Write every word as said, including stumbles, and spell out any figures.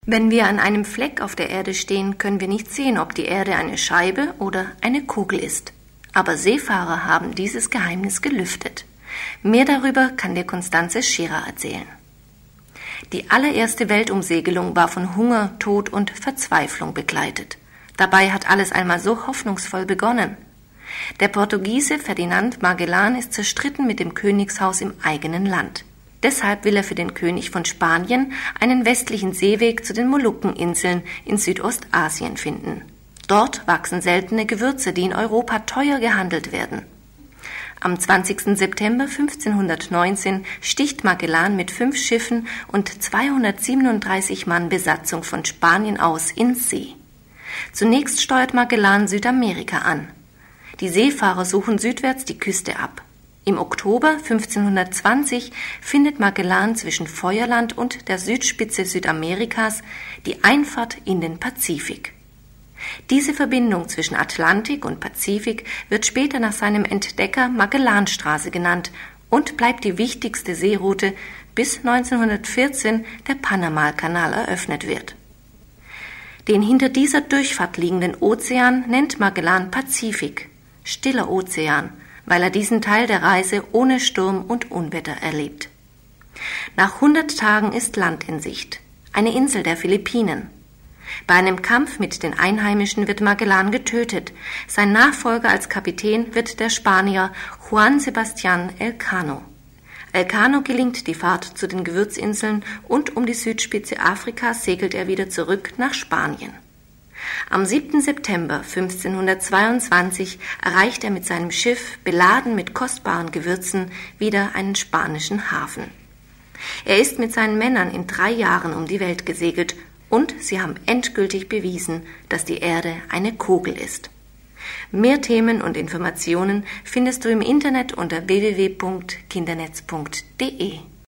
Wenn wir an einem Fleck auf der Erde stehen, können wir nicht sehen, ob die Erde eine Scheibe oder eine Kugel ist. Aber Seefahrer haben dieses Geheimnis gelüftet. Mehr darüber kann dir Constanze Scherer erzählen. Die allererste Weltumsegelung war von Hunger, Tod und Verzweiflung begleitet. Dabei hat alles einmal so hoffnungsvoll begonnen. Der Portugiese Ferdinand Magellan ist zerstritten mit dem Königshaus im eigenen Land. Deshalb will er für den König von Spanien einen westlichen Seeweg zu den Molukkeninseln in Südostasien finden. Dort wachsen seltene Gewürze, die in Europa teuer gehandelt werden. Am zwanzigsten September fünfzehnhundertneunzehn sticht Magellan mit fünf Schiffen und zweihundertsiebenunddreißig Mann Besatzung von Spanien aus ins See. Zunächst steuert Magellan Südamerika an. Die Seefahrer suchen südwärts die Küste ab. Im Oktober fünfzehnhundertzwanzig findet Magellan zwischen Feuerland und der Südspitze Südamerikas die Einfahrt in den Pazifik. Diese Verbindung zwischen Atlantik und Pazifik wird später nach seinem Entdecker Magellanstraße genannt und bleibt die wichtigste Seeroute, bis neunzehnhundertvierzehn der Panamakanal eröffnet wird. Den hinter dieser Durchfahrt liegenden Ozean nennt Magellan Pazifik, stiller Ozean, weil er diesen Teil der Reise ohne Sturm und Unwetter erlebt. Nach hundert Tagen ist Land in Sicht, eine Insel der Philippinen. Bei einem Kampf mit den Einheimischen wird Magellan getötet. Sein Nachfolger als Kapitän wird der Spanier Juan Sebastián Elcano. Elcano gelingt die Fahrt zu den Gewürzinseln und um die Südspitze Afrikas segelt er wieder zurück nach Spanien. Am siebten September fünfzehnhundertzweiundzwanzig erreicht er mit seinem Schiff, beladen mit kostbaren Gewürzen, wieder einen spanischen Hafen. Er ist mit seinen Männern in drei Jahren um die Welt gesegelt und sie haben endgültig bewiesen, dass die Erde eine Kugel ist. Mehr Themen und Informationen findest du im Internet unter w w w punkt kindernetz punkt de.